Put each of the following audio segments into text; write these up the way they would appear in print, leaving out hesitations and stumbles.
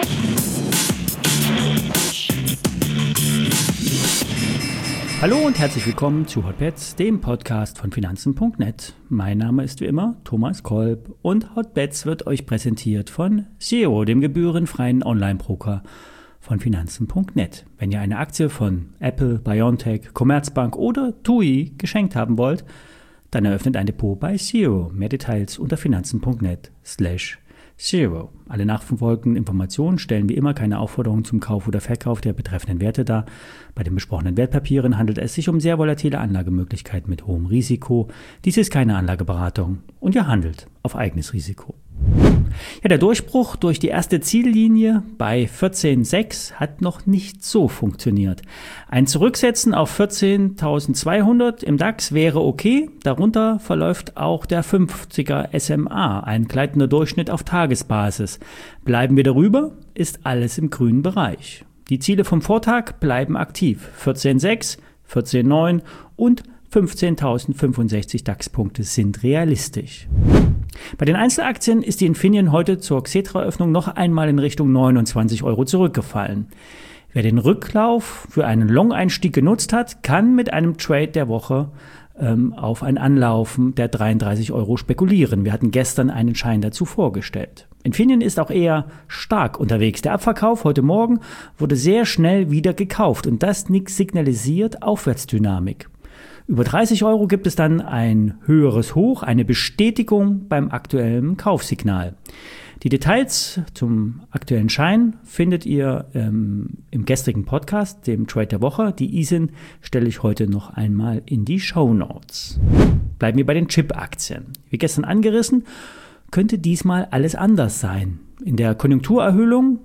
Hallo und herzlich willkommen zu Hotbets, dem Podcast von Finanzen.net. Mein Name ist wie immer Thomas Kolb und Hotbets wird euch präsentiert von Zero, dem gebührenfreien Online-Broker von Finanzen.net. Wenn ihr eine Aktie von Apple, BioNTech, Commerzbank oder TUI geschenkt haben wollt, dann eröffnet ein Depot bei Zero. Mehr Details unter finanzen.net/Zero. Alle nachfolgenden Informationen stellen wie immer keine Aufforderung zum Kauf oder Verkauf der betreffenden Werte dar. Bei den besprochenen Wertpapieren handelt es sich um sehr volatile Anlagemöglichkeiten mit hohem Risiko. Dies ist keine Anlageberatung und ihr handelt auf eigenes Risiko. Ja, der Durchbruch durch die erste Ziellinie bei 14,6 hat noch nicht so funktioniert. Ein Zurücksetzen auf 14.200 im DAX wäre okay. Darunter verläuft auch der 50er SMA, ein gleitender Durchschnitt auf Tagesbasis. Bleiben wir darüber, ist alles im grünen Bereich. Die Ziele vom Vortag bleiben aktiv. 14,6, 14,9 und 15.065 DAX-Punkte sind realistisch. Bei den Einzelaktien ist die Infineon heute zur Xetra-Öffnung noch einmal in Richtung 29 € zurückgefallen. Wer den Rücklauf für einen Long-Einstieg genutzt hat, kann mit einem Trade der Woche auf ein Anlaufen der 33 € spekulieren. Wir hatten gestern einen Schein dazu vorgestellt. Infineon ist auch eher stark unterwegs. Der Abverkauf heute Morgen wurde sehr schnell wieder gekauft und das signalisiert Aufwärtsdynamik. Über 30 € gibt es dann ein höheres Hoch, eine Bestätigung beim aktuellen Kaufsignal. Die Details zum aktuellen Schein findet ihr im gestrigen Podcast, dem Trade der Woche. Die ISIN stelle ich heute noch einmal in die Shownotes. Bleiben wir bei den Chip-Aktien. Wie gestern angerissen, könnte diesmal alles anders sein. In der Konjunkturabkühlung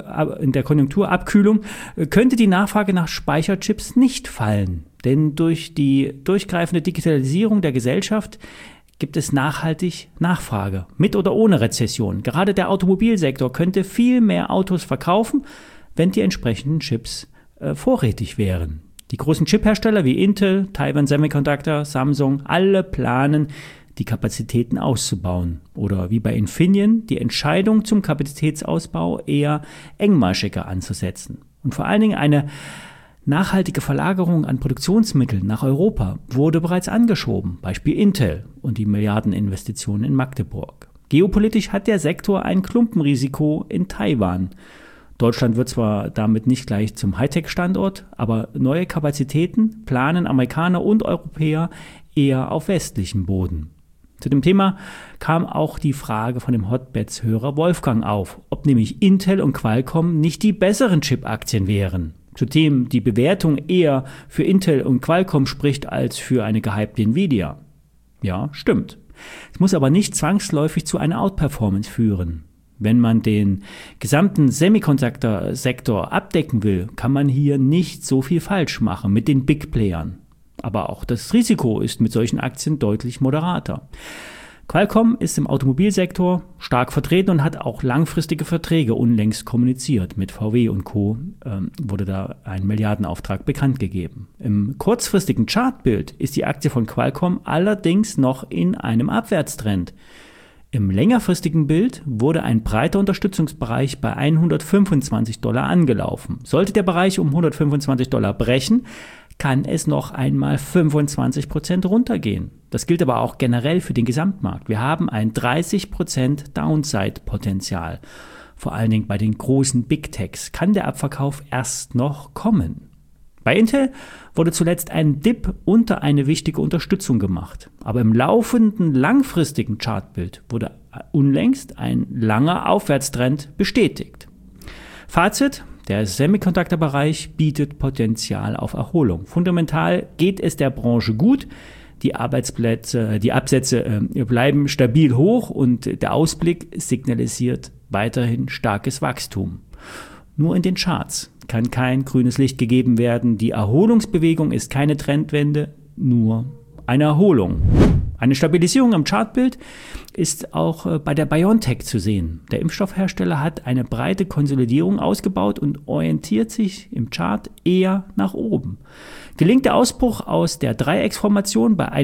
könnte die Nachfrage nach Speicherchips nicht fallen. Denn durch die durchgreifende Digitalisierung der Gesellschaft gibt es nachhaltig Nachfrage, mit oder ohne Rezession. Gerade der Automobilsektor könnte viel mehr Autos verkaufen, wenn die entsprechenden Chips vorrätig wären. Die großen Chiphersteller wie Intel, Taiwan Semiconductor, Samsung, alle planen, die Kapazitäten auszubauen. Oder wie bei Infineon, die Entscheidung zum Kapazitätsausbau eher engmaschiger anzusetzen. Und vor allen Dingen eine nachhaltige Verlagerung an Produktionsmitteln nach Europa wurde bereits angeschoben, Beispiel Intel und die Milliardeninvestitionen in Magdeburg. Geopolitisch hat der Sektor ein Klumpenrisiko in Taiwan. Deutschland wird zwar damit nicht gleich zum Hightech-Standort, aber neue Kapazitäten planen Amerikaner und Europäer eher auf westlichem Boden. Zu dem Thema kam auch die Frage von dem Hotbets-Hörer Wolfgang auf, ob nämlich Intel und Qualcomm nicht die besseren Chip-Aktien wären. Zudem die Bewertung eher für Intel und Qualcomm spricht als für eine gehypte Nvidia. Ja, stimmt. Es muss aber nicht zwangsläufig zu einer Outperformance führen. Wenn man den gesamten Semiconductor-Sektor abdecken will, kann man hier nicht so viel falsch machen mit den Big Playern. Aber auch das Risiko ist mit solchen Aktien deutlich moderater. Qualcomm ist im Automobilsektor stark vertreten und hat auch langfristige Verträge unlängst kommuniziert. Mit VW und Co. Wurde da ein Milliardenauftrag bekannt gegeben. Im kurzfristigen Chartbild ist die Aktie von Qualcomm allerdings noch in einem Abwärtstrend. Im längerfristigen Bild wurde ein breiter Unterstützungsbereich bei $125 angelaufen. Sollte der Bereich um $125 brechen, kann es noch einmal 25% runtergehen. Das gilt aber auch generell für den Gesamtmarkt. Wir haben ein 30% Downside-Potenzial. Vor allen Dingen bei den großen Big Techs kann der Abverkauf erst noch kommen. Bei Intel wurde zuletzt ein Dip unter eine wichtige Unterstützung gemacht. Aber im laufenden langfristigen Chartbild wurde unlängst ein langer Aufwärtstrend bestätigt. Fazit: Der Semiconductor-Bereich bietet Potenzial auf Erholung. Fundamental geht es der Branche gut. Die Absätze bleiben stabil hoch und der Ausblick signalisiert weiterhin starkes Wachstum. Nur in den Charts kann kein grünes Licht gegeben werden. Die Erholungsbewegung ist keine Trendwende, nur eine Erholung. Eine Stabilisierung im Chartbild ist auch bei der BioNTech zu sehen. Der Impfstoffhersteller hat eine breite Konsolidierung ausgebaut und orientiert sich im Chart eher nach oben. Gelingt der Ausbruch aus der Dreiecksformation bei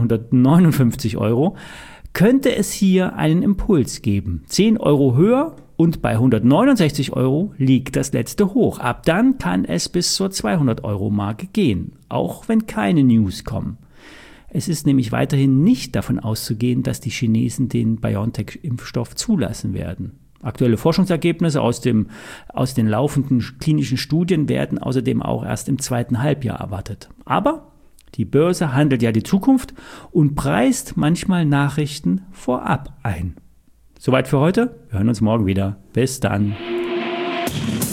159 €, könnte es hier einen Impuls geben. 10 € höher Und bei 169 Euro liegt das letzte Hoch. Ab dann kann es bis zur 200-Euro-Marke gehen, auch wenn keine News kommen. Es ist nämlich weiterhin nicht davon auszugehen, dass die Chinesen den BioNTech-Impfstoff zulassen werden. Aktuelle Forschungsergebnisse aus den laufenden klinischen Studien werden außerdem auch erst im zweiten Halbjahr erwartet. Aber die Börse handelt ja die Zukunft und preist manchmal Nachrichten vorab ein. Soweit für heute. Wir hören uns morgen wieder. Bis dann.